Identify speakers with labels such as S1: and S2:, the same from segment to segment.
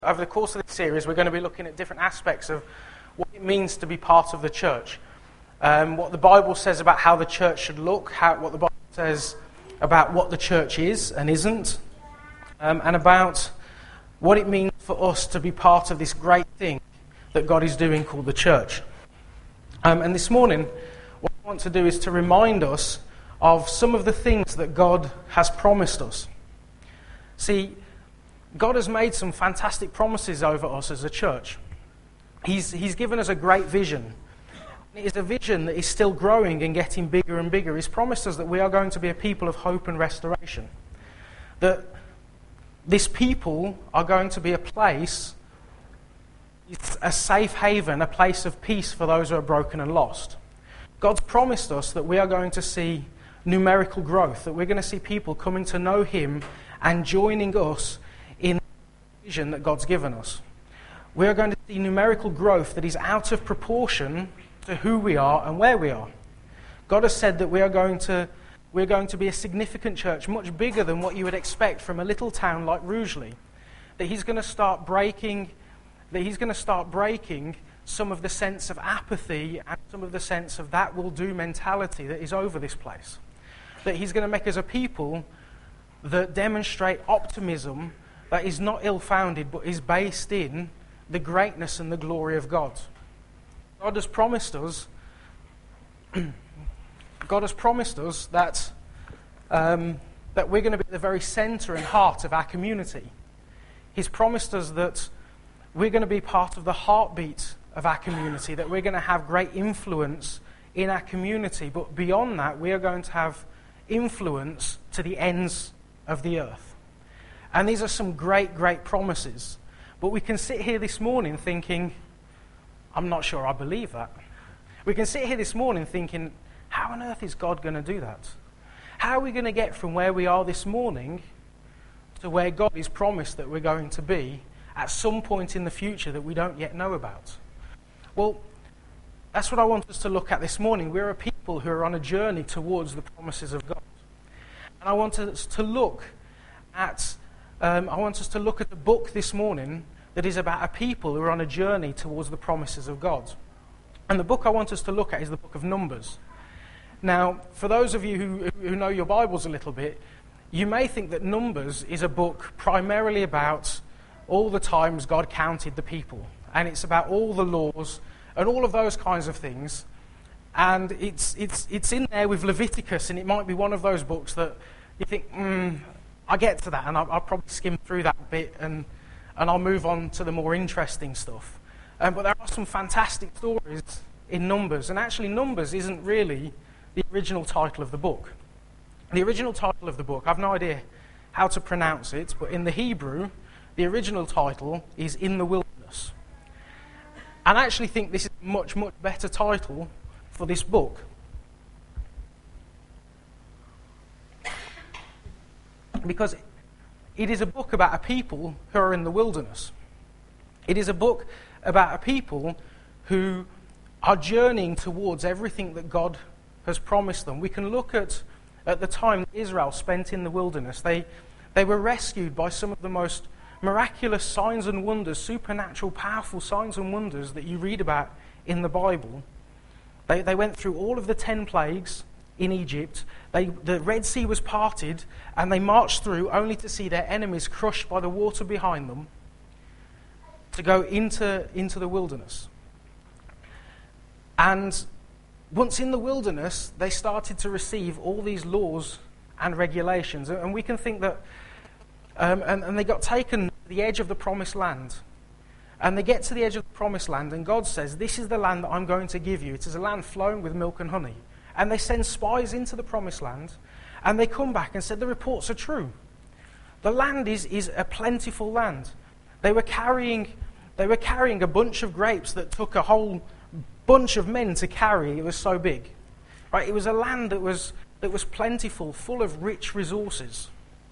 S1: Over the course of this series, we're going to be looking at different aspects of what it means to be part of the church. What the Bible says about how the church should look, what the Bible says about what the church is and isn't, and about what it means for us to be part of this great thing that God is doing called the church. And this morning, what I want to do is to remind us of some of the things that God has promised us. See, God has made some fantastic promises over us as a church. He's given us a great vision. It is a vision that is still growing and getting bigger and bigger. He's promised us that we are going to be a people of hope and restoration. That this people are going to be a place, it's a safe haven, a place of peace for those who are broken and lost. God's promised us that we are going to see numerical growth, that we're going to see people coming to know Him and joining us in the vision that God's given us. We are going to see numerical growth that is out of proportion to who we are and where we are. God has said that we're going to be a significant church, much bigger than what you would expect from a little town like Rugeley. That He's going to start breaking some of the sense of apathy and some of the sense of that will do mentality that is over this place. That He's going to make us a people that demonstrate optimism that is not ill-founded, but is based in the greatness and the glory of God. God has promised us that we're going to be at the very centre and heart of our community. He's promised us that we're going to be part of the heartbeat of our community, that we're going to have great influence in our community, but beyond that, we are going to have influence to the ends of the earth. And these are some great, great promises. But we can sit here this morning thinking, I'm not sure I believe that. We can sit here this morning thinking, how on earth is God going to do that? How are we going to get from where we are this morning to where God is promised that we're going to be at some point in the future that we don't yet know about? Well, that's what I want us to look at this morning. We're a people who are on a journey towards the promises of God. And I want us to look at a book this morning that is about a people who are on a journey towards the promises of God. And the book I want us to look at is the book of Numbers. Now, for those of you who know your Bibles a little bit, you may think that Numbers is a book primarily about all the times God counted the people. And it's about all the laws and all of those kinds of things. And it's in there with Leviticus, and it might be one of those books that you think, I get to that, and I'll probably skim through that bit, and I'll move on to the more interesting stuff. But there are some fantastic stories in Numbers, and actually Numbers isn't really the original title of the book. The original title of the book, I've no idea how to pronounce it, but in the Hebrew, the original title is In the Wilderness. And I actually think this is a much, much better title for this book. Because it is a book about a people who are in the wilderness. It is a book about a people who are journeying towards everything that God has promised them. We can look at the time that Israel spent in the wilderness. They were rescued by some of the most miraculous signs and wonders, supernatural, powerful signs and wonders that you read about in the Bible. They went through all of the 10 plagues in Egypt. The Red Sea was parted, and they marched through only to see their enemies crushed by the water behind them to go into the wilderness. And once in the wilderness, they started to receive all these laws and regulations. And we can think that, and they got taken to the edge of the promised land. And they get to the edge of the promised land, and God says, this is the land that I'm going to give you. It is a land flowing with milk and honey. And they send spies into the promised land, and they come back and said the reports are true. The land is a plentiful land. They were carrying a bunch of grapes that took a whole bunch of men to carry. It was so big. Right? It was a land that was plentiful, full of rich resources.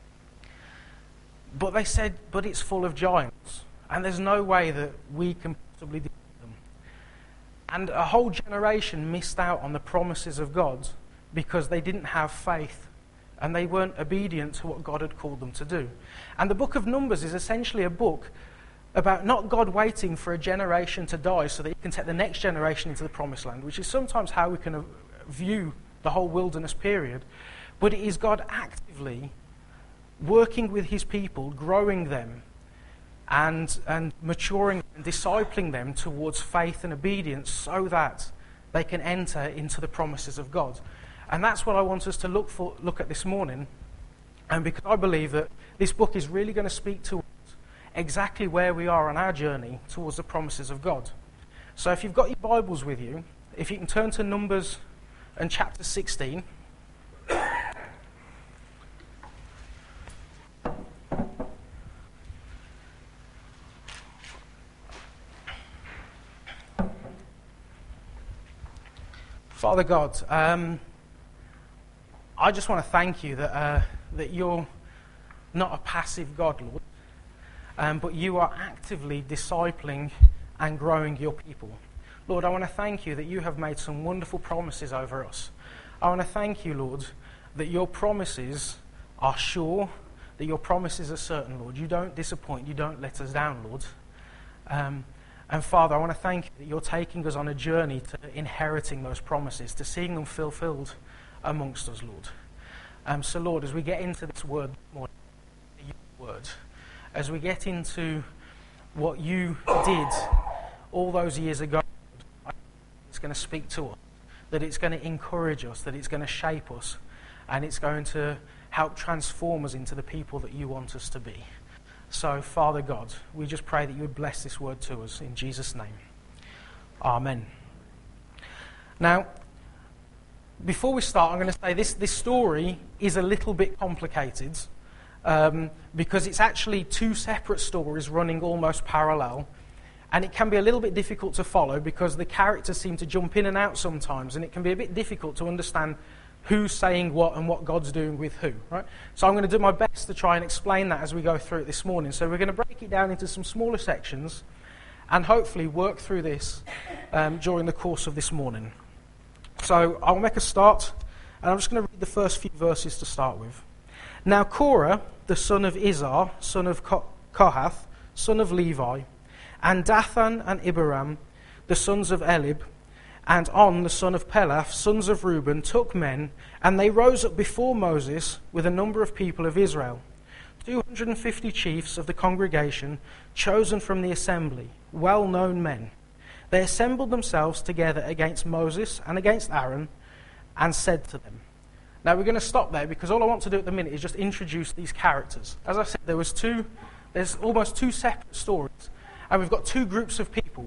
S1: But they said, but it's full of giants, and there's no way that we can possibly do. And a whole generation missed out on the promises of God because they didn't have faith and they weren't obedient to what God had called them to do. And the book of Numbers is essentially a book about not God waiting for a generation to die so that he can take the next generation into the promised land, which is sometimes how we can view the whole wilderness period, but it is God actively working with his people, growing them and maturing and discipling them towards faith and obedience so that they can enter into the promises of God. And that's what I want us to look at this morning. And because I believe that this book is really going to speak to us exactly where we are on our journey towards the promises of God. So if you've got your Bibles with you, if you can turn to Numbers and chapter 16. Father God, I just want to thank you that you're not a passive God, Lord, but you are actively discipling and growing your people. Lord, I want to thank you that you have made some wonderful promises over us. I want to thank you, Lord, that your promises are sure, that your promises are certain, Lord. You don't disappoint, you don't let us down, Lord. And Father, I want to thank you that you're taking us on a journey to inheriting those promises, to seeing them fulfilled amongst us, Lord. So, Lord, as we get into this word more, your word, as we get into what you did all those years ago, it's going to speak to us, that it's going to encourage us, that it's going to shape us, and it's going to help transform us into the people that you want us to be. So, Father God, we just pray that you would bless this word to us in Jesus' name. Amen. Now, before we start, I'm going to say this story is a little bit complicated because it's actually two separate stories running almost parallel, and it can be a little bit difficult to follow because the characters seem to jump in and out sometimes, and it can be a bit difficult to understand who's saying what and what God's doing with who, right? So I'm going to do my best to try and explain that as we go through it this morning. So we're going to break it down into some smaller sections and hopefully work through this during the course of this morning. So I'll make a start, and I'm just going to read the first few verses to start with. Now Korah, the son of Izhar, son of Kohath, son of Levi, and Dathan and Abiram, the sons of Elib, and On, the son of Peleth, sons of Reuben, took men, and they rose up before Moses with a number of people of Israel, 250 chiefs of the congregation, chosen from the assembly, well-known men. They assembled themselves together against Moses and against Aaron, and said to them. Now we're going to stop there because all I want to do at the minute is just introduce these characters. As I said, there's almost two separate stories, and we've got two groups of people.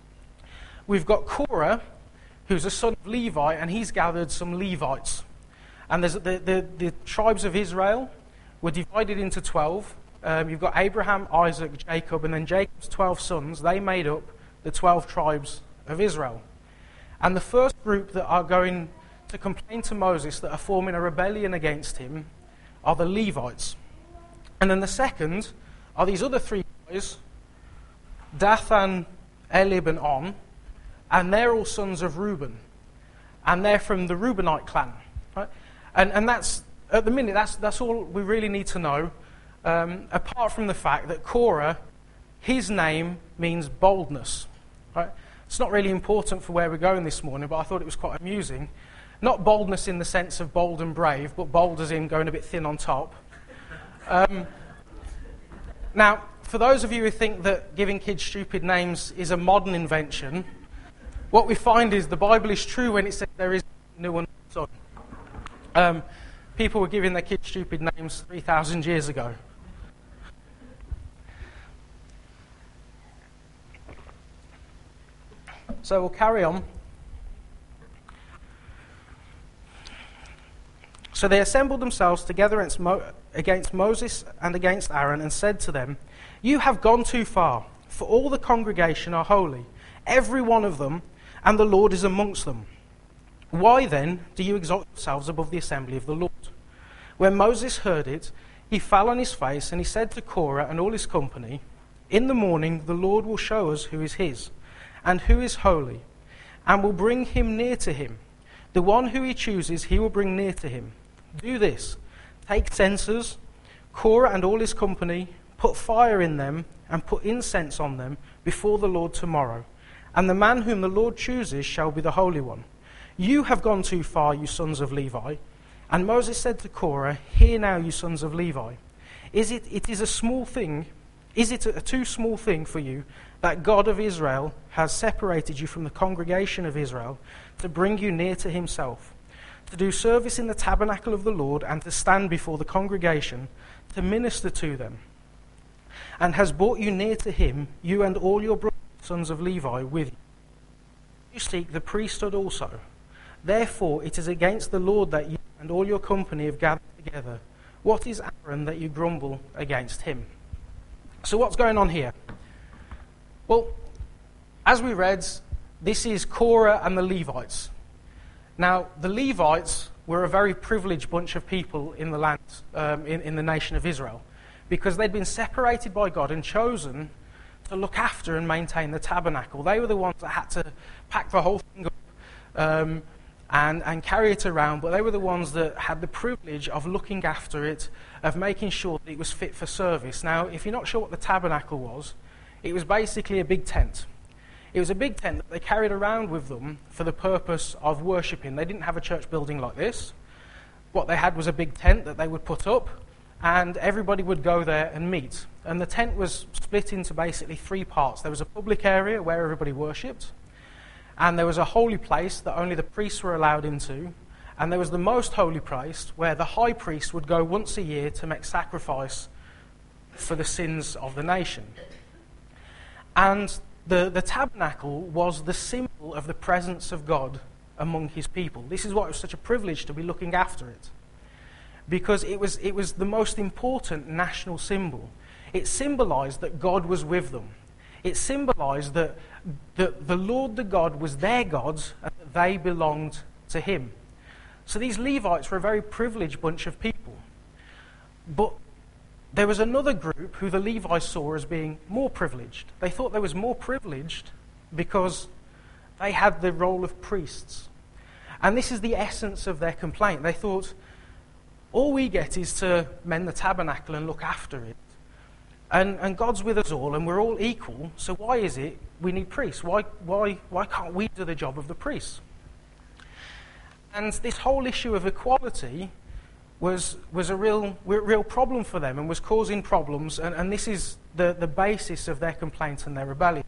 S1: We've got Korah, who's a son of Levi, and he's gathered some Levites. And there's the tribes of Israel were divided into 12. You've got Abraham, Isaac, Jacob, and then Jacob's 12 sons. They made up the 12 tribes of Israel. And the first group that are going to complain to Moses, that are forming a rebellion against him, are the Levites. And then the second are these other three guys, Dathan, Elib, and On, and they're all sons of Reuben, and they're from the Reubenite clan, right? And that's, at the minute, that's all we really need to know, apart from the fact that Korah, his name means boldness, right? It's not really important for where we're going this morning, but I thought it was quite amusing. Not boldness in the sense of bold and brave, but bold as in going a bit thin on top. Now, for those of you who think that giving kids stupid names is a modern invention, what we find is the Bible is true when it says there is no one son. People were giving their kids stupid names 3,000 years ago. So we'll carry on. So they assembled themselves together against Moses and against Aaron and said to them, "You have gone too far, for all the congregation are holy, every one of them, and the Lord is amongst them. Why then do you exalt yourselves above the assembly of the Lord?" When Moses heard it, he fell on his face, and he said to Korah and all his company, "In the morning the Lord will show us who is his, and who is holy, and will bring him near to him. The one who he chooses he will bring near to him. Do this, take censers, Korah and all his company, Put fire in them and put incense on them before the Lord tomorrow. And the man whom the Lord chooses shall be the Holy One. You have gone too far, you sons of Levi. And Moses said to Korah, Hear now, you sons of Levi. Is it a too small thing for you that God of Israel has separated you from the congregation of Israel to bring you near to himself, to do service in the tabernacle of the Lord and to stand before the congregation, to minister to them, and has brought you near to him, you and all your brothers, sons of Levi, with you? You seek the priesthood also. Therefore it is against the Lord that you and all your company have gathered together. What is Aaron that you grumble against him? So what's going on here? Well, as we read, this is Korah and the Levites. Now, the Levites were a very privileged bunch of people in the land, in the nation of Israel, because they'd been separated by God and chosen to look after and maintain the tabernacle. They were the ones that had to pack the whole thing up and carry it around, but they were the ones that had the privilege of looking after it, of making sure that it was fit for service. Now, if you're not sure what the tabernacle was, it was basically a big tent. It was a big tent that they carried around with them for the purpose of worshipping. They didn't have a church building like this. What they had was a big tent that they would put up, and everybody would go there and meet. And the tent was split into basically three parts. There was a public area where everybody worshipped, and there was a holy place that only the priests were allowed into, and there was the most holy place where the high priest would go once a year to make sacrifice for the sins of the nation. And the tabernacle was the symbol of the presence of God among his people. This is why it was such a privilege to be looking after it, because it was the most important national symbol. It symbolized that God was with them. It symbolized that the Lord, the God, was their God, and that they belonged to him. So these Levites were a very privileged bunch of people. But there was another group who the Levites saw as being more privileged. They thought they was more privileged because they had the role of priests. And this is the essence of their complaint. They thought, all we get is to mend the tabernacle and look after it. And God's with us all, and we're all equal, so why is it we need priests? Why can't we do the job of the priests? And this whole issue of equality was a real problem for them and was causing problems, and this is the basis of their complaint and their rebellion.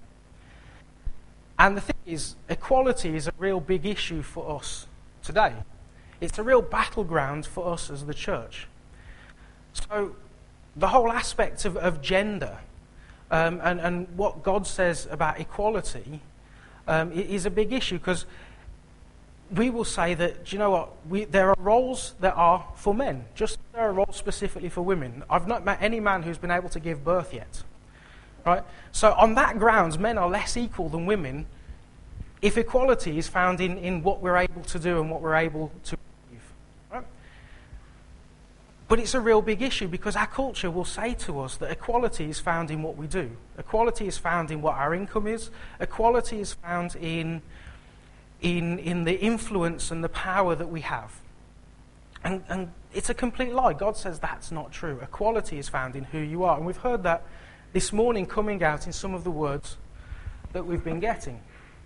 S1: And the thing is, equality is a real big issue for us today. It's a real battleground for us as the church. So the whole aspect of gender and what God says about equality is a big issue, because we will say that, do you know what, there are roles that are for men, just as there are roles specifically for women. I've not met any man who's been able to give birth yet. Right? So on that grounds, men are less equal than women if equality is found in what we're able to do and what we're able to achieve. Right? But it's a real big issue, because our culture will say to us that equality is found in what we do. Equality is found in what our income is. Equality is found in the influence and the power that we have. And it's a complete lie. God says that's not true. Equality is found in who you are. And we've heard that this morning coming out in some of the words that we've been getting.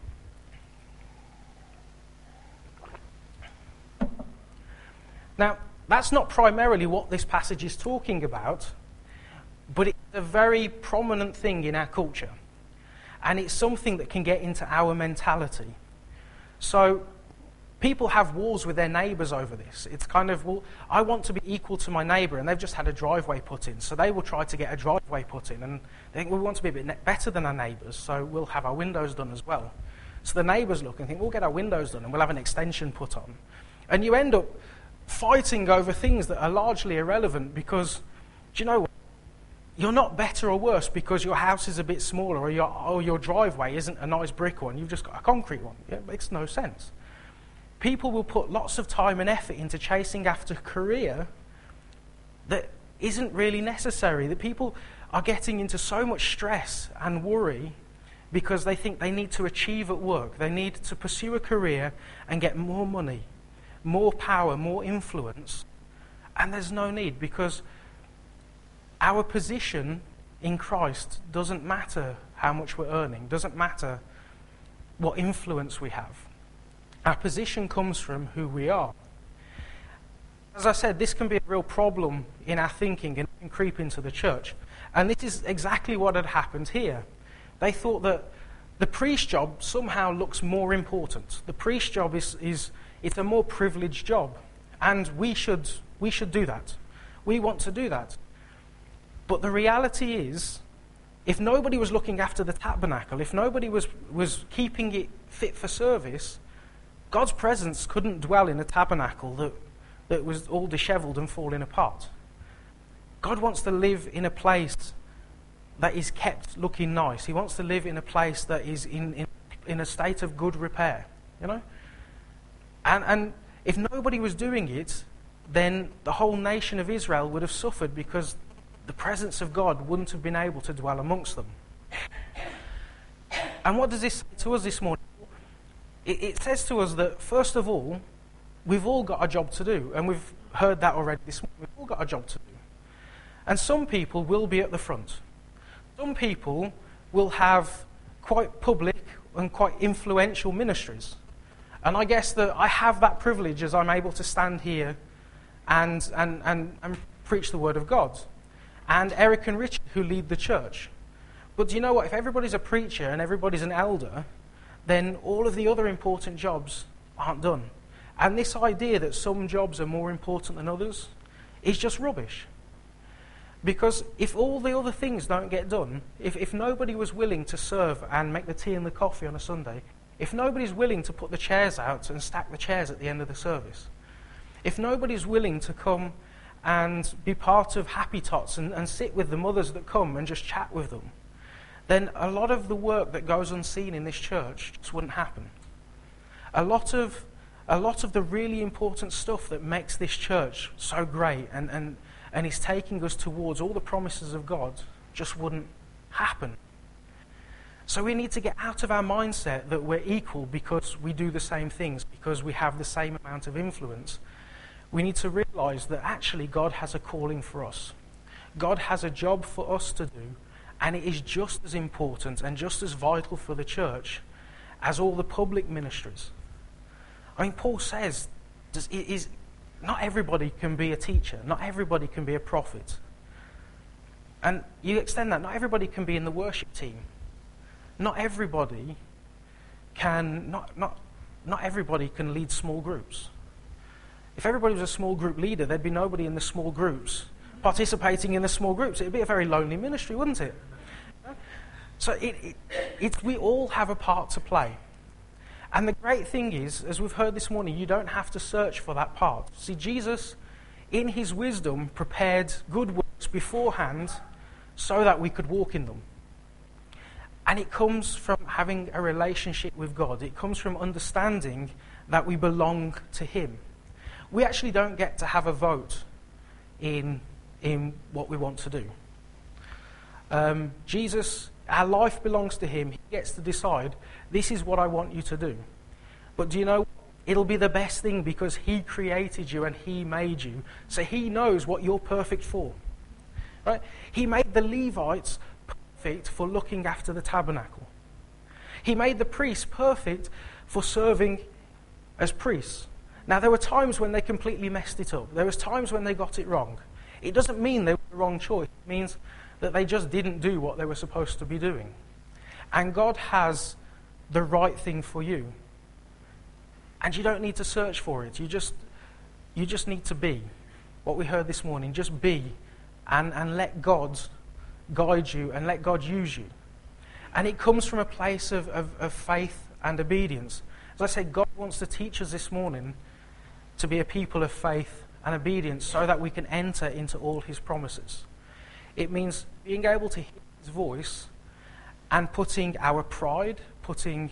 S1: Now, that's not primarily what this passage is talking about, but it's a very prominent thing in our culture. And it's something that can get into our mentality. So people have wars with their neighbours over this. It's kind of, well, I want to be equal to my neighbour, and they've just had a driveway put in. So they will try to get a driveway put in, and they think, we want to be a bit better than our neighbours, so we'll have our windows done as well. So the neighbours look and think, we'll get our windows done, and we'll have an extension put on. And you end up fighting over things that are largely irrelevant, because, do you know what? You're not better or worse because your house is a bit smaller, or your driveway isn't a nice brick one, you've just got a concrete one. It makes no sense. People will put lots of time and effort into chasing after a career that isn't really necessary. That people are getting into so much stress and worry because they think they need to achieve at work. They need to pursue a career and get more money, more power, more influence. And there's no need, because our position in Christ doesn't matter how much we're earning, doesn't matter what influence we have. Our position comes from who we are. As I said, this can be a real problem in our thinking and can creep into the church. And this is exactly what had happened here. They thought that the priest job somehow looks more important. The priest job it's a more privileged job. And we should do that. We want to do that. But the reality is, if nobody was looking after the tabernacle, if nobody was keeping it fit for service, God's presence couldn't dwell in a tabernacle that was all disheveled and falling apart. God wants to live in a place that is kept looking nice. He wants to live in a place that is in a state of good repair, you know? And if nobody was doing it, then the whole nation of Israel would have suffered because the presence of God wouldn't have been able to dwell amongst them. And what does this say to us this morning? It says to us that, first of all, we've all got a job to do, and we've heard that already this morning. We've all got a job to do. And some people will be at the front. Some people will have quite public and quite influential ministries. And I guess that I have that privilege as I'm able to stand here and preach the Word of God. And Eric and Richard, who lead the church. But do you know what? If everybody's a preacher and everybody's an elder, then all of the other important jobs aren't done. And this idea that some jobs are more important than others is just rubbish. Because if all the other things don't get done, if nobody was willing to serve and make the tea and the coffee on a Sunday, if nobody's willing to put the chairs out and stack the chairs at the end of the service, if nobody's willing to come and be part of Happy Tots and sit with the mothers that come and just chat with them, then a lot of the work that goes unseen in this church just wouldn't happen. A lot of the really important stuff that makes this church so great and is taking us towards all the promises of God just wouldn't happen. So we need to get out of our mindset that we're equal because we do the same things, because we have the same amount of influence. We need to realize that actually God has a calling for us. God has a job for us to do, and it is just as important and just as vital for the church as all the public ministries. I mean, Paul says, not everybody can be a teacher. Not everybody can be a prophet. And you extend that, not everybody can be in the worship team. Not everybody can lead small groups. If everybody was a small group leader, there'd be nobody in the small groups participating in the small groups. It'd be a very lonely ministry, wouldn't it? So we all have a part to play. And the great thing is, as we've heard this morning, you don't have to search for that part. See, Jesus, in his wisdom, prepared good works beforehand so that we could walk in them. And it comes from having a relationship with God. It comes from understanding that we belong to him. We actually don't get to have a vote in what we want to do. Jesus, our life belongs to him. He gets to decide, this is what I want you to do. But do you know, it'll be the best thing because he created you and he made you. So he knows what you're perfect for. Right? He made the Levites perfect for looking after the tabernacle. He made the priests perfect for serving as priests. Now, there were times when they completely messed it up. There was times when they got it wrong. It doesn't mean they were the wrong choice. It means that they just didn't do what they were supposed to be doing. And God has the right thing for you. And you don't need to search for it. You just need to be. What we heard this morning, just be. And let God guide you and let God use you. And it comes from a place of faith and obedience. As I said, God wants to teach us this morning to be a people of faith and obedience so that we can enter into all his promises. It means being able to hear his voice and putting our pride, putting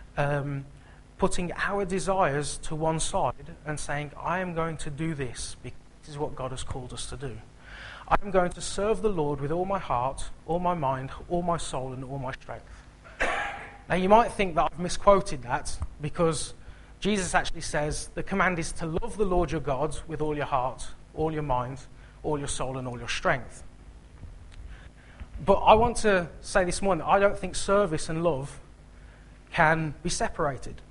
S1: our desires to one side and saying, I am going to do this because this is what God has called us to do. I am going to serve the Lord with all my heart, all my mind, all my soul, and all my strength. Now, you might think that I've misquoted that because Jesus actually says the command is to love the Lord your God with all your heart, all your mind, all your soul, and all your strength. But I want to say this morning that I don't think service and love can be separated.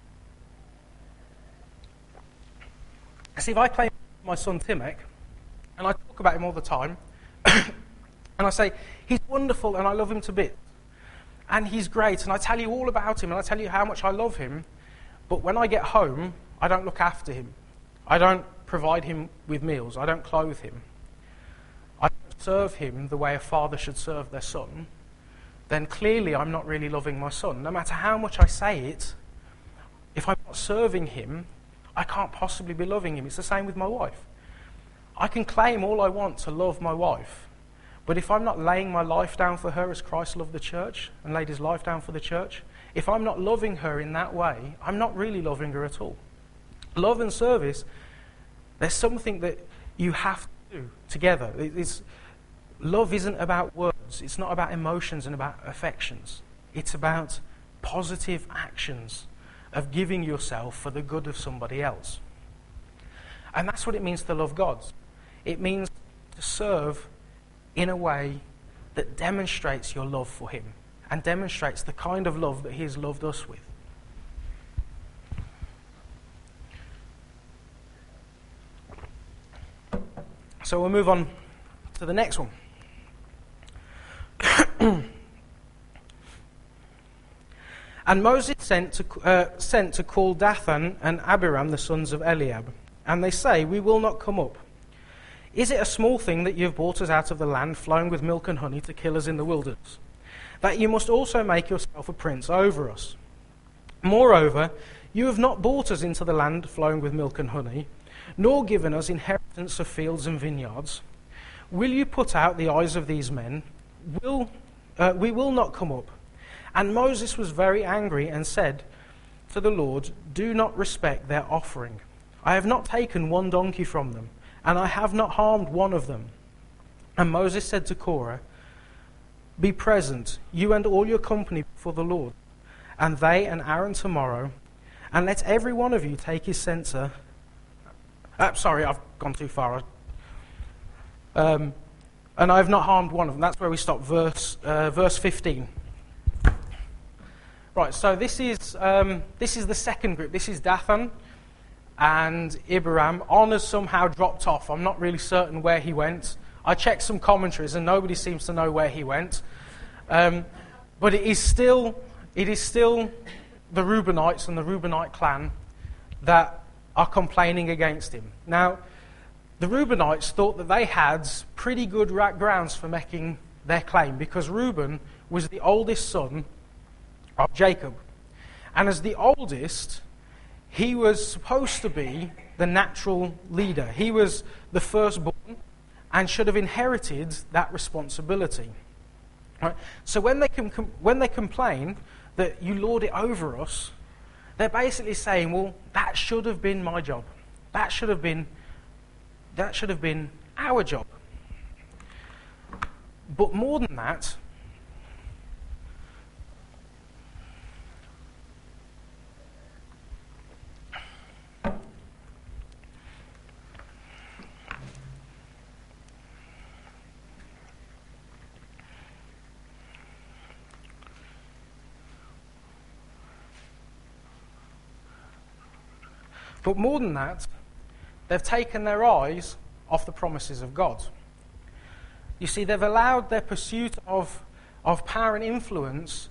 S1: See, if I claim my son Timek, and I talk about him all the time, and I say, he's wonderful and I love him to bits, and he's great, and I tell you all about him, and I tell you how much I love him, but when I get home, I don't look after him. I don't provide him with meals. I don't clothe him. I don't serve him the way a father should serve their son. Then clearly I'm not really loving my son. No matter how much I say it, if I'm not serving him, I can't possibly be loving him. It's the same with my wife. I can claim all I want to love my wife, but if I'm not laying my life down for her as Christ loved the church and laid his life down for the church, if I'm not loving her in that way, I'm not really loving her at all. Love and service, there's something that you have to do together. Love isn't about words. It's not about emotions and about affections. It's about positive actions of giving yourself for the good of somebody else. And that's what it means to love God. It means to serve in a way that demonstrates your love for him and demonstrates the kind of love that he has loved us with. So we'll move on to the next one. And Moses sent to call Dathan and Abiram, the sons of Eliab. And they say, we will not come up. Is it a small thing that you have brought us out of the land flowing with milk and honey to kill us in the wilderness? That you must also make yourself a prince over us. Moreover, you have not brought us into the land flowing with milk and honey, nor given us inheritance of fields and vineyards. Will you put out the eyes of these men? We will not come up. And Moses was very angry and said to the Lord, do not respect their offering. I have not taken one donkey from them, and I have not harmed one of them. And Moses said to Korah, be present, you and all your company before the Lord, and they and Aaron tomorrow, and let every one of you take his censer. Sorry, I've gone too far. And I have not harmed one of them. That's where we stop, verse 15. Right, so this is the second group. This is Dathan and Abiram. On has somehow dropped off. I'm not really certain where he went. I checked some commentaries and nobody seems to know where he went. But it is still the Reubenites and the Reubenite clan that are complaining against him. Now, the Reubenites thought that they had pretty good grounds for making their claim because Reuben was the oldest son of Jacob. And as the oldest, he was supposed to be the natural leader. He was the firstborn and should have inherited that responsibility. Right? So when they complain that you lord it over us, they're basically saying, well, that should have been my job. That should have been our job. But more than that, they've taken their eyes off the promises of God. You see, they've allowed their pursuit of power and influence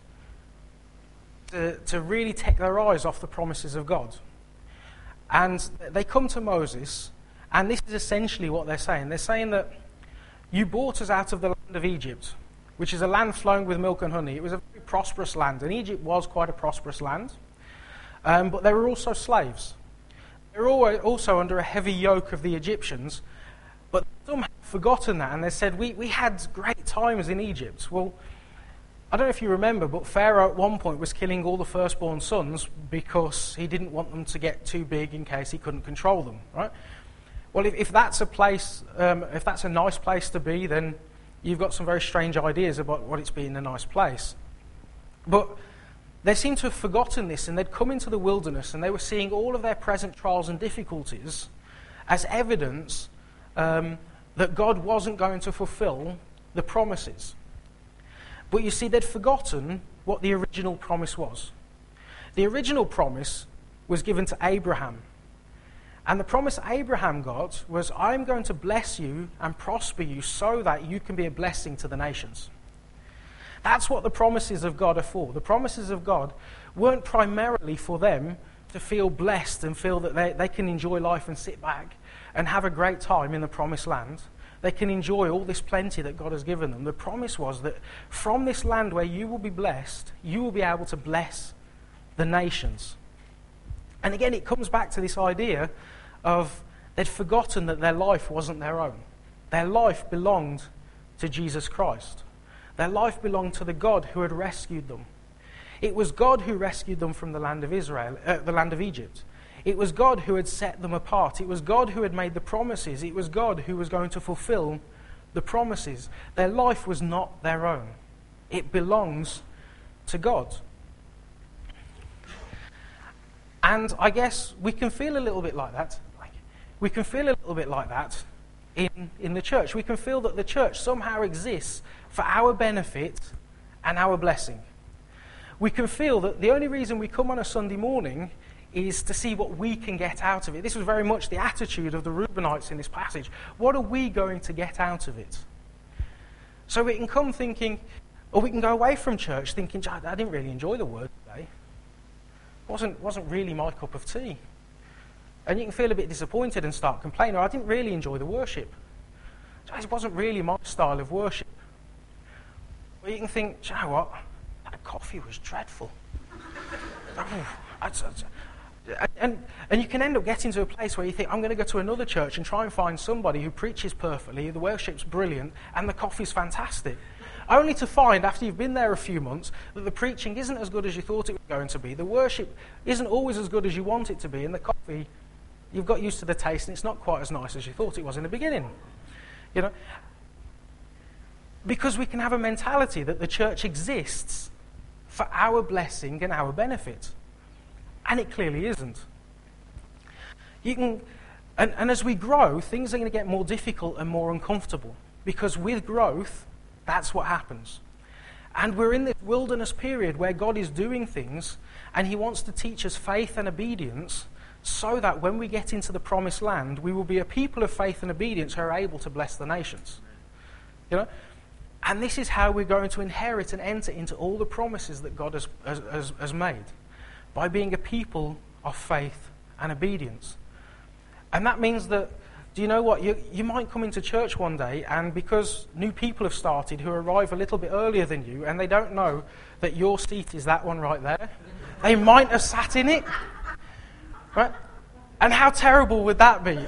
S1: to really take their eyes off the promises of God. And they come to Moses, and this is essentially what they're saying. They're saying that you brought us out of the land of Egypt, which is a land flowing with milk and honey. It was a very prosperous land, and Egypt was quite a prosperous land. But they were also slaves. They were also under a heavy yoke of the Egyptians, but they somehow forgotten that, and they said, we had great times in Egypt. Well, I don't know if you remember, but Pharaoh at one point was killing all the firstborn sons because he didn't want them to get too big in case he couldn't control them, right? Well, if that's a place, if that's a nice place to be, then you've got some very strange ideas about what it's being a nice place. But they seem to have forgotten this, and they'd come into the wilderness and they were seeing all of their present trials and difficulties as evidence that God wasn't going to fulfill the promises. But you see, they'd forgotten what the original promise was. The original promise was given to Abraham. And the promise Abraham got was, I'm going to bless you and prosper you so that you can be a blessing to the nations. That's what the promises of God are for. The promises of God weren't primarily for them to feel blessed and feel that they can enjoy life and sit back and have a great time in the promised land. They can enjoy all this plenty that God has given them. The promise was that from this land where you will be blessed, you will be able to bless the nations. And again, it comes back to this idea of they'd forgotten that their life wasn't their own. Their life belonged to Jesus Christ. Their life belonged to the God who had rescued them. It was God who rescued them from the land of the land of Egypt. It was God who had set them apart. It was God who had made the promises. It was God who was going to fulfill the promises. Their life was not their own. It belongs to God. And I guess we can feel a little bit like that. We can feel a little bit like that in the church. We can feel that the church somehow exists for our benefit and our blessing. We can feel that the only reason we come on a Sunday morning is to see what we can get out of it. This was very much the attitude of the Reubenites in this passage. What are we going to get out of it? So we can come thinking, or we can go away from church thinking, I didn't really enjoy the word today. It wasn't really my cup of tea. And you can feel a bit disappointed and start complaining, I didn't really enjoy the worship. It wasn't really my style of worship. Or you can think, do you know what? That coffee was dreadful. And you can end up getting to a place where you think, I'm going to go to another church and try and find somebody who preaches perfectly, the worship's brilliant, and the coffee's fantastic. Only to find, after you've been there a few months, that the preaching isn't as good as you thought it was going to be. The worship isn't always as good as you want it to be, and the coffee, you've got used to the taste, and it's not quite as nice as you thought it was in the beginning. You know, because we can have a mentality that the church exists for our blessing and our benefit. And it clearly isn't. And as we grow, things are going to get more difficult and more uncomfortable. Because with growth, that's what happens. And we're in this wilderness period where God is doing things, and he wants to teach us faith and obedience so that when we get into the promised land, we will be a people of faith and obedience who are able to bless the nations. You know? And this is how we're going to inherit and enter into all the promises that God has made. By being a people of faith and obedience. And that means that, do you know what? You might come into church one day, and because new people have started who arrive a little bit earlier than you, and they don't know that your seat is that one right there, they might have sat in it. Right? And how terrible would that be?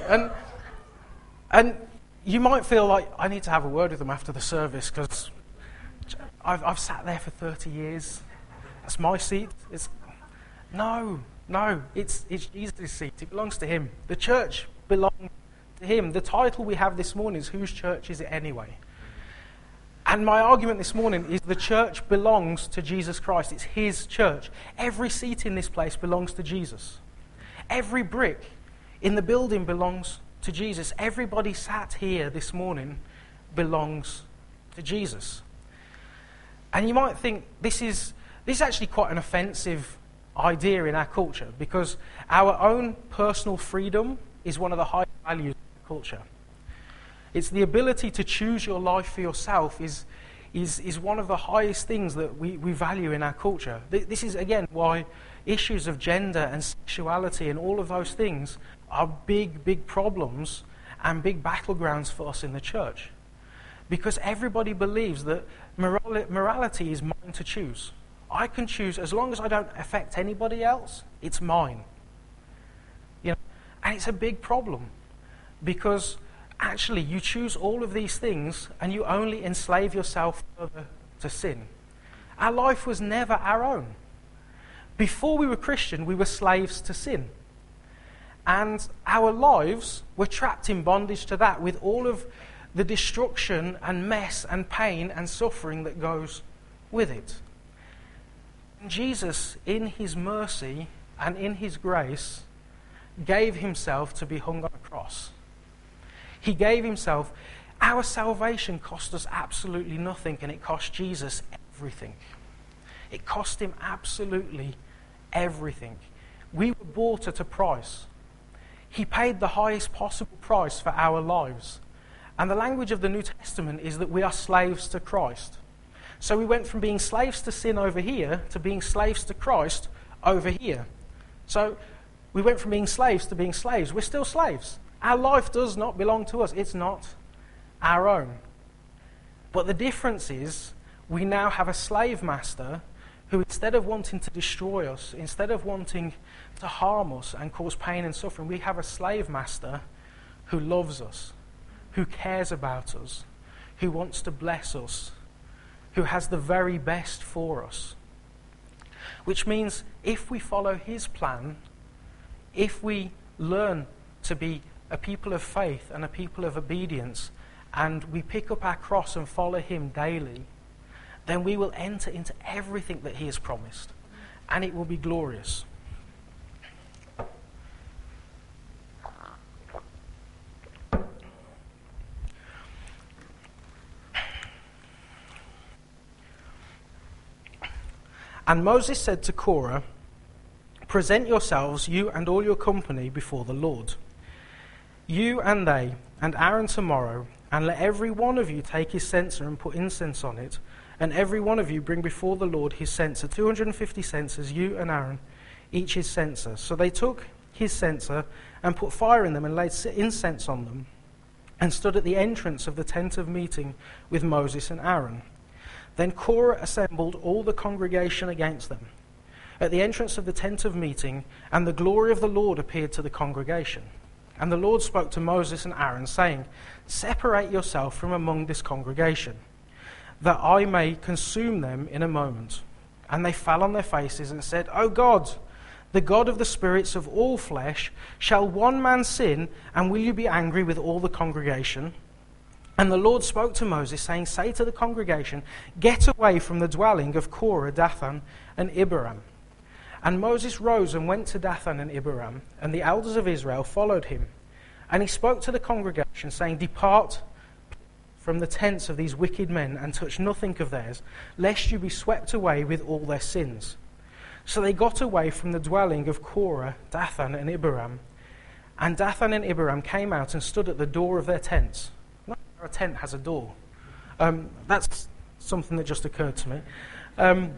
S1: And you might feel like, I need to have a word with them after the service, because I've sat there for 30 years. That's my seat. No, it's Jesus' seat. It belongs to him. The church belongs to him. The title we have this morning is, whose church is it anyway? And my argument this morning is the church belongs to Jesus Christ. It's his church. Every seat in this place belongs to Jesus. Every brick in the building belongs to Jesus. Everybody sat here this morning belongs to Jesus. And you might think this is actually quite an offensive idea in our culture, because our own personal freedom is one of the high values of the culture. It's the ability to choose your life for yourself is one of the highest things that we value in our culture. This is, again, why issues of gender and sexuality and all of those things are big problems and big battlegrounds for us in the church. Because everybody believes that morality is mine to choose. I can choose, as long as I don't affect anybody else, it's mine. You know, and it's a big problem, because actually you choose all of these things and you only enslave yourself further to sin. Our life was never our own. Before we were Christian, we were slaves to sin. And our lives were trapped in bondage to that, with all of the destruction and mess and pain and suffering that goes with it. Jesus, in his mercy and in his grace, gave himself to be hung on a cross. He gave himself. Our salvation cost us absolutely nothing, and it cost Jesus everything. It cost him absolutely everything. We were bought at a price. He paid the highest possible price for our lives. And the language of the New Testament is that we are slaves to Christ. So we went from being slaves to sin over here to being slaves to Christ over here. So we went from being slaves to being slaves. We're still slaves. Our life does not belong to us. It's not our own. But the difference is we now have a slave master who, instead of wanting to destroy us, instead of wanting to harm us and cause pain and suffering, we have a slave master who loves us, who cares about us, who wants to bless us, who has the very best for us. Which means if we follow his plan, if we learn to be a people of faith and a people of obedience, and we pick up our cross and follow him daily, then we will enter into everything that he has promised, and it will be glorious. And Moses said to Korah, "Present yourselves, you and all your company, before the Lord. You and they, and Aaron tomorrow, and let every one of you take his censer and put incense on it, and every one of you bring before the Lord his censer, 250 censers, you and Aaron, each his censer." So they took his censer and put fire in them and laid incense on them, and stood at the entrance of the tent of meeting with Moses and Aaron. Then Korah assembled all the congregation against them at the entrance of the tent of meeting, and the glory of the Lord appeared to the congregation. And the Lord spoke to Moses and Aaron, saying, "Separate yourself from among this congregation, that I may consume them in a moment." And they fell on their faces and said, "O God, the God of the spirits of all flesh, shall one man sin, and will you be angry with all the congregation?" And the Lord spoke to Moses, saying, "Say to the congregation, get away from the dwelling of Korah, Dathan, and Abiram." And Moses rose and went to Dathan and Abiram, and the elders of Israel followed him. And he spoke to the congregation, saying, "Depart from the tents of these wicked men, and touch nothing of theirs, lest you be swept away with all their sins." So they got away from the dwelling of Korah, Dathan, and Abiram. And Dathan and Abiram came out and stood at the door of their tents. Not a tent has a door. That's something that just occurred to me.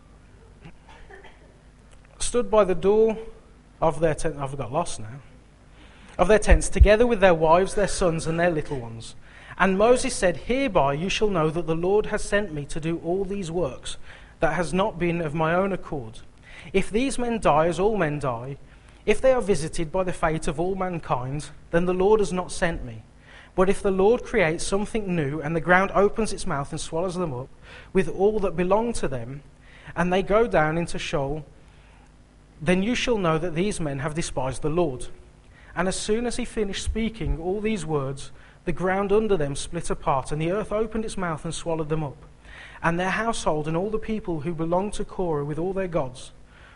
S1: Stood by the door of their tent. I've got lost now. Of their tents, together with their wives, their sons, and their little ones. And Moses said, "Hereby you shall know that the Lord has sent me to do all these works, that has not been of my own accord. If these men die as all men die, if they are visited by the fate of all mankind, then the Lord has not sent me. But if the Lord creates something new, and the ground opens its mouth and swallows them up, with all that belong to them, and they go down into Sheol, then you shall know that these men have despised the Lord." And as soon as he finished speaking all these words, the ground under them split apart, and the earth opened its mouth and swallowed them up, and their household and all the people who belonged to Korah with all their goods,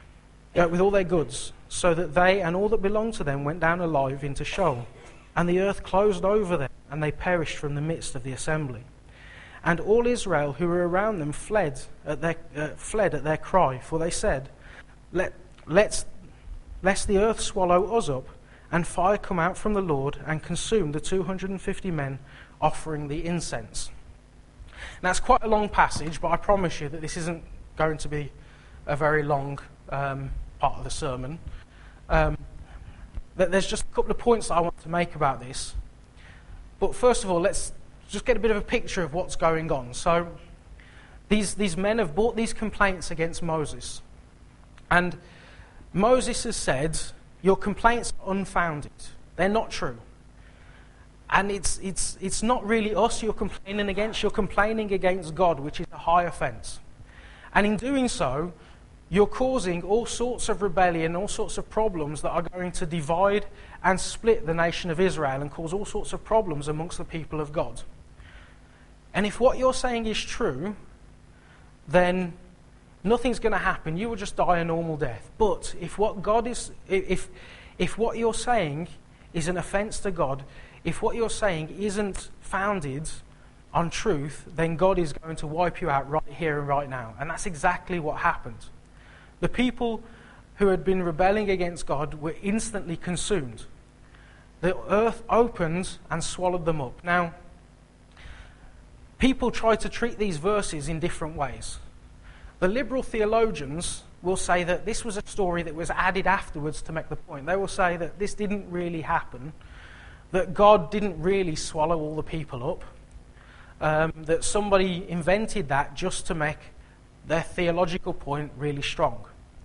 S1: so that they and all that belonged to them went down alive into Sheol. And the earth closed over them, and they perished from the midst of the assembly. And all Israel who were around them fled at their cry, for they said, Lest the earth swallow us up, and fire come out from the Lord and consume the 250 men offering the incense. Now, it's quite a long passage, but I promise you that this isn't going to be a very long part of the sermon. There's just a couple of points that I want to make about this. But first of all, let's just get a bit of a picture of what's going on. So, these men have brought these complaints against Moses. And Moses has said, "Your complaints are unfounded. They're not true. And it's not really us you're complaining against. You're complaining against God, which is a high offence. And in doing so, you're causing all sorts of rebellion, all sorts of problems that are going to divide and split the nation of Israel and cause all sorts of problems amongst the people of God. And if what you're saying is true, then nothing's going to happen. You will just die a normal death. But if what you're saying is an offence to God, if what you're saying isn't founded on truth, then God is going to wipe you out right here and right now. And that's exactly what happened. The people who had been rebelling against God were instantly consumed. The earth opened and swallowed them up. Now, people try to treat these verses in different ways. The liberal theologians will say that this was a story that was added afterwards to make the point. They will say that this didn't really happen, that God didn't really swallow all the people up, that somebody invented that just to make their theological point really strong.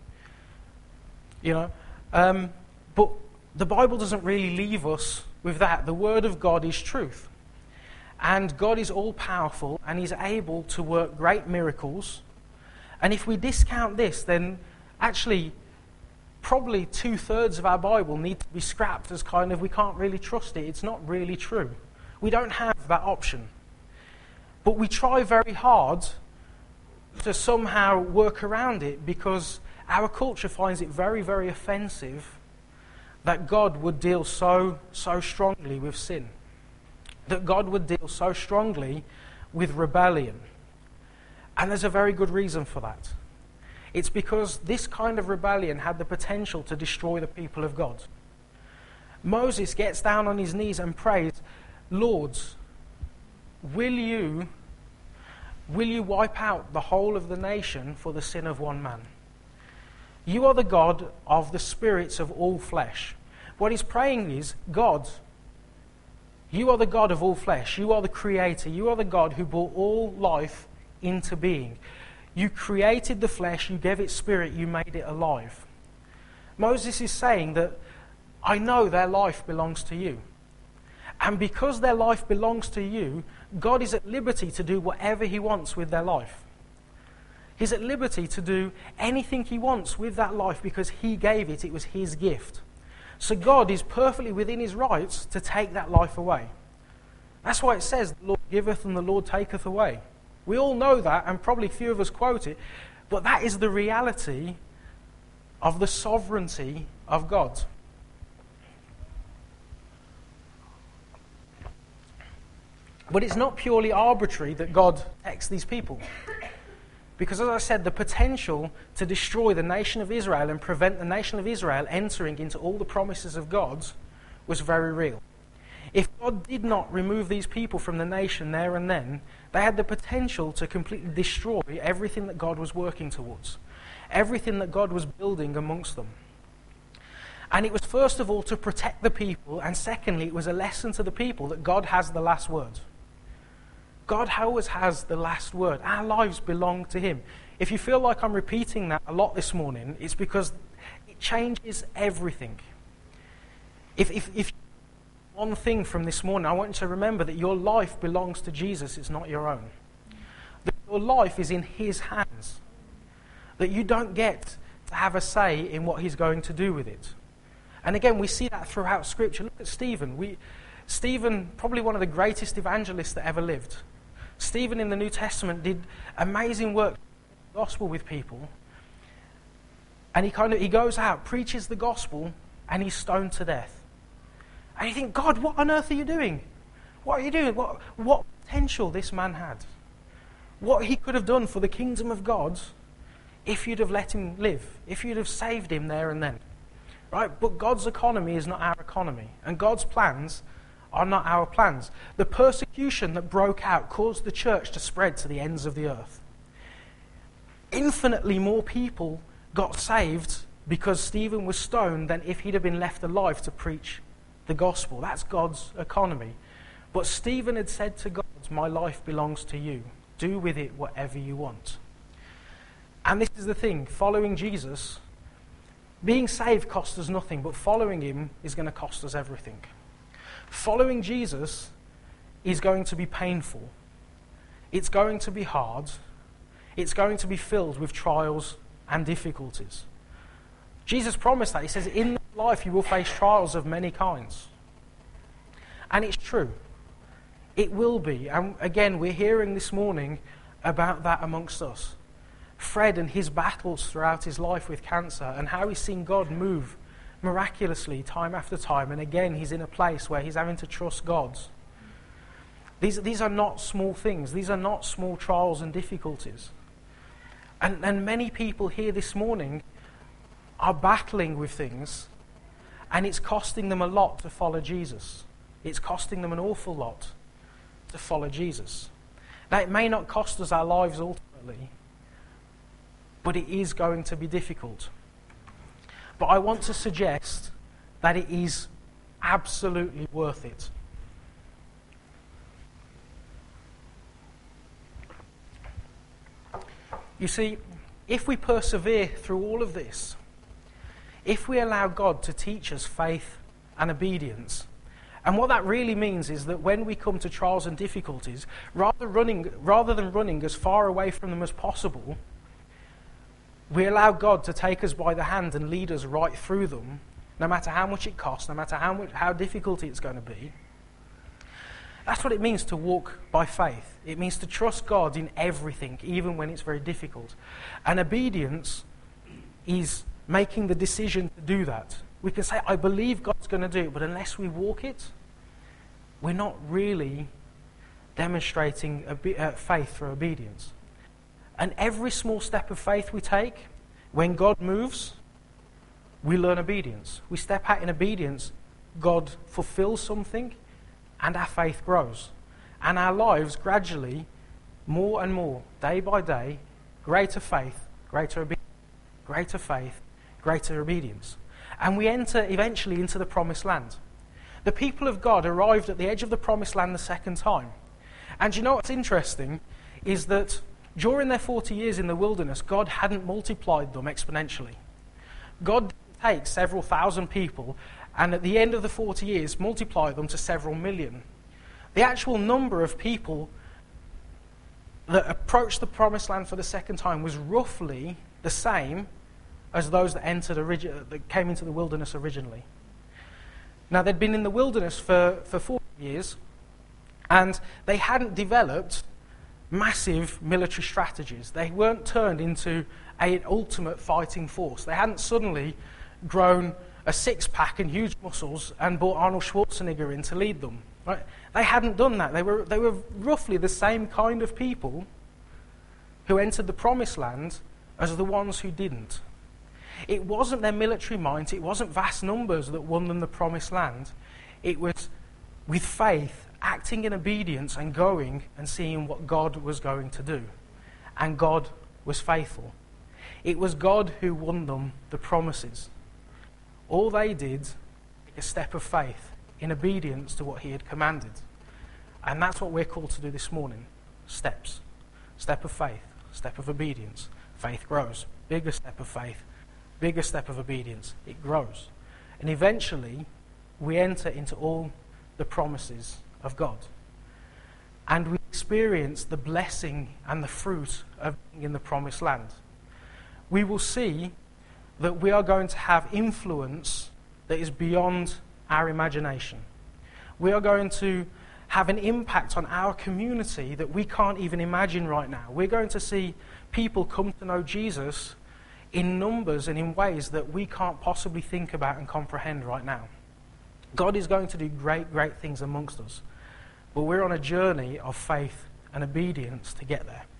S1: But the Bible doesn't really leave us with that. The Word of God is truth. And God is all-powerful, and He's able to work great miracles. And if we discount this, then actually probably 2/3 of our Bible need to be scrapped as kind of, we can't really trust it. It's not really true. We don't have that option. But we try very hard to somehow work around it because our culture finds it very, very offensive that God would deal so strongly with sin. That God would deal so strongly with rebellion. And there's a very good reason for that. It's because this kind of rebellion had the potential to destroy the people of God. Moses gets down on his knees and prays, Lord, will you wipe out the whole of the nation for the sin of one man? You are the God of the spirits of all flesh. What he's praying is, God, you are the God of all flesh. You are the creator. You are the God who brought all life into being. You created the flesh. You gave it spirit. You made it alive. Moses is saying that I know their life belongs to you. And because their life belongs to you, God is at liberty to do whatever He wants with their life. He's at liberty to do anything He wants with that life because He gave it. It was His gift. So God is perfectly within His rights to take that life away. That's why it says, the Lord giveth and the Lord taketh away. We all know that, and probably few of us quote it, but that is the reality of the sovereignty of God. But it's not purely arbitrary that God takes these people. Because as I said, the potential to destroy the nation of Israel and prevent the nation of Israel entering into all the promises of God was very real. If God did not remove these people from the nation there and then, they had the potential to completely destroy everything that God was working towards, everything that God was building amongst them. And it was first of all to protect the people, and secondly, it was a lesson to the people that God has the last word. God always has the last word. Our lives belong to Him. If you feel like I'm repeating that a lot this morning, it's because it changes everything. If one thing from this morning, I want you to remember that your life belongs to Jesus. It's not your own. That your life is in His hands. That you don't get to have a say in what He's going to do with it. And again, we see that throughout Scripture. Look at Stephen. Stephen, probably one of the greatest evangelists that ever lived. Stephen in the New Testament did amazing work, the gospel with people. And he goes out, preaches the gospel, and he's stoned to death. And you think, God, what on earth are you doing? What are you doing? What potential this man had. What he could have done for the kingdom of God if you'd have let him live, if you'd have saved him there and then. Right? But God's economy is not our economy. And God's plans are not our plans. The persecution that broke out caused the church to spread to the ends of the earth. Infinitely more people got saved because Stephen was stoned than if he'd have been left alive to preach the gospel. That's God's economy. But Stephen had said to God, my life belongs to you. Do with it whatever you want. And this is the thing, following Jesus, being saved costs us nothing, but following Him is going to cost us everything. Following Jesus is going to be painful. It's going to be hard. It's going to be filled with trials and difficulties. Jesus promised that. He says, in life you will face trials of many kinds. And it's true. It will be. And again, we're hearing this morning about that amongst us. Fred and his battles throughout his life with cancer and how he's seen God move miraculously time after time. And again, he's in a place where he's having to trust God. These are not small things. These are not small trials and difficulties. And many people here this morning are battling with things, and it's costing them a lot to follow Jesus. It's costing them an awful lot to follow Jesus. Now, it may not cost us our lives ultimately, but it is going to be difficult. But I want to suggest that it is absolutely worth it. You see, if we persevere through all of this, if we allow God to teach us faith and obedience, and what that really means is that when we come to trials and difficulties, rather than running as far away from them as possible, we allow God to take us by the hand and lead us right through them, no matter how much it costs, no matter how difficult it's going to be. That's what it means to walk by faith. It means to trust God in everything, even when it's very difficult. And obedience is making the decision to do that. We can say, I believe God's going to do it, but unless we walk it, we're not really demonstrating faith through obedience. And every small step of faith we take, when God moves, we learn obedience. We step out in obedience, God fulfills something, and our faith grows. And our lives gradually, more and more, day by day, greater faith, greater obedience, greater faith, greater obedience. And we enter eventually into the promised land. The people of God arrived at the edge of the promised land the second time. And you know what's interesting is that during their 40 years in the wilderness, God hadn't multiplied them exponentially. God didn't take several thousand people and at the end of the 40 years multiply them to several million. The actual number of people that approached the promised land for the second time was roughly the same as those that came into the wilderness originally. Now, they'd been in the wilderness for 40 years, and they hadn't developed massive military strategies. They weren't turned into an ultimate fighting force. They hadn't suddenly grown a six-pack and huge muscles and brought Arnold Schwarzenegger in to lead them. Right? They hadn't done that. They were roughly the same kind of people who entered the promised land as the ones who didn't. It wasn't their military might, it wasn't vast numbers that won them the promised land. It was with faith, acting in obedience and going and seeing what God was going to do. And God was faithful. It was God who won them the promises. All they did, take a step of faith in obedience to what he had commanded. And that's what we're called to do this morning. Steps. Step of faith, step of obedience. Faith grows. Bigger step of faith, bigger step of obedience. It grows. And eventually, we enter into all the promises of God. And we experience the blessing and the fruit of being in the promised land. We will see that we are going to have influence that is beyond our imagination. We are going to have an impact on our community that we can't even imagine right now. We're going to see people come to know Jesus in numbers and in ways that we can't possibly think about and comprehend right now. God is going to do great, great things amongst us. But we're on a journey of faith and obedience to get there.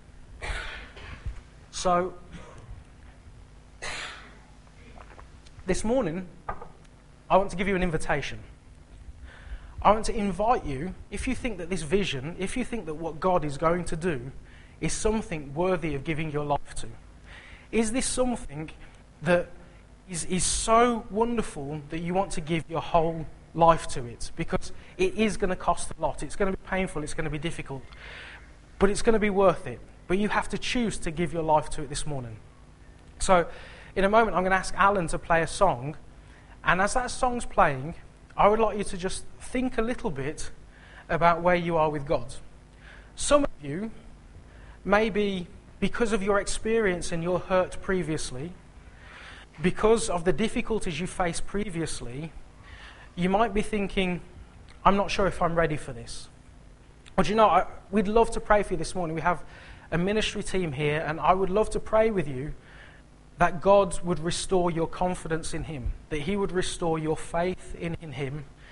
S1: So, this morning, I want to give you an invitation. I want to invite you, if you think that this vision, if you think that what God is going to do is something worthy of giving your life to, is this something that is so wonderful that you want to give your whole life to it? Because it is going to cost a lot. It's going to be painful. It's going to be difficult. But it's going to be worth it. But you have to choose to give your life to it this morning. So, in a moment, I'm going to ask Alan to play a song. And as that song's playing, I would like you to just think a little bit about where you are with God. Some of you, maybe because of your experience and your hurt previously, because of the difficulties you faced previously, you might be thinking, I'm not sure if I'm ready for this. But you know, we'd love to pray for you this morning. We have a ministry team here, and I would love to pray with you that God would restore your confidence in him, that he would restore your faith in him,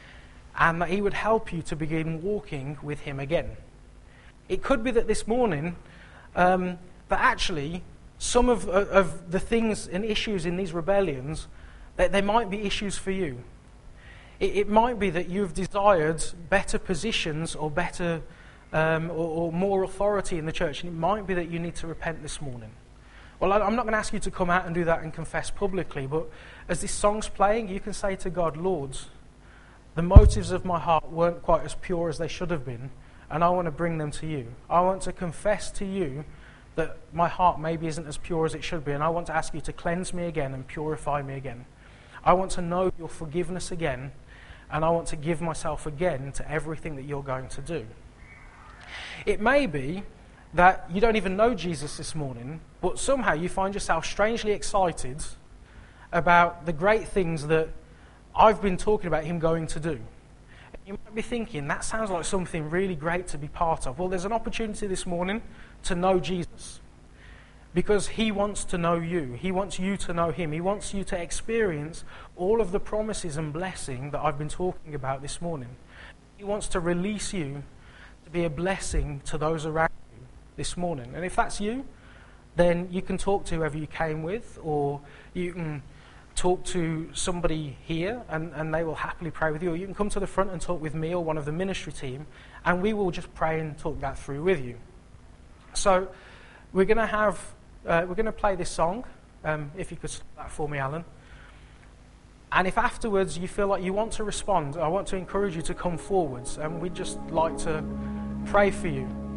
S1: and that he would help you to begin walking with him again. It could be that this morning, that actually some of the things and issues in these rebellions, that they might be issues for you. It might be that you've desired better positions or better or more authority in the church, and it might be that you need to repent this morning. Well, I'm not going to ask you to come out and do that and confess publicly, but as this song's playing, you can say to God, Lord, the motives of my heart weren't quite as pure as they should have been, and I want to bring them to you. I want to confess to you that my heart maybe isn't as pure as it should be, and I want to ask you to cleanse me again and purify me again. I want to know your forgiveness again, and I want to give myself again to everything that you're going to do. It may be that you don't even know Jesus this morning, but somehow you find yourself strangely excited about the great things that I've been talking about him going to do. You might be thinking, that sounds like something really great to be part of. Well, there's an opportunity this morning to know Jesus, because he wants to know you. He wants you to know him. He wants you to experience all of the promises and blessing that I've been talking about this morning. He wants to release you to be a blessing to those around you this morning. And if that's you, then you can talk to whoever you came with, or you can talk to somebody here and they will happily pray with you, or you can come to the front and talk with me or one of the ministry team, and we will just pray and talk that through with you. So we're going to play this song. If you could stop that for me, Alan. And if afterwards you feel like you want to respond, I want to encourage you to come forwards, and we'd just like to pray for you.